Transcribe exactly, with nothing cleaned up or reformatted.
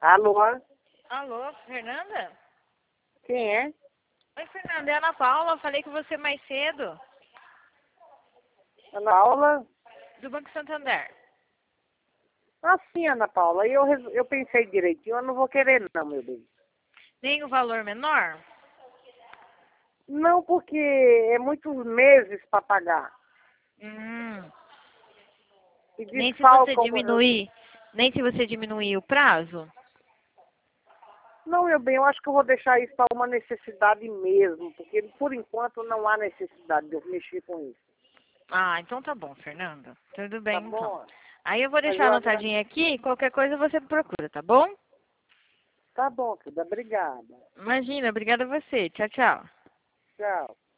Alô? Alô, Fernanda? Quem é? Oi, Fernanda, é a Ana Paula. Falei com você mais cedo, Ana Paula? do Banco Santander. Ah, sim, Ana Paula. Eu, res- eu pensei direitinho, eu não vou querer não, meu bem. Nem o valor menor? Não, porque é muitos meses para pagar. Hum, E nem se você desfalcam... eu- diminuir, nem se você diminuir o prazo? Não, meu bem, eu acho que eu vou deixar isso para uma necessidade mesmo, porque por enquanto não há necessidade de eu mexer com isso. Ah, então tá bom, Fernanda. Tudo Tá bem, então. bom? Aí eu vou Mas deixar eu anotadinho agradeço. aqui, qualquer coisa você me procura, tá bom? Tá bom, querida. Obrigada. Imagina, obrigada a você. Tchau, tchau. Tchau.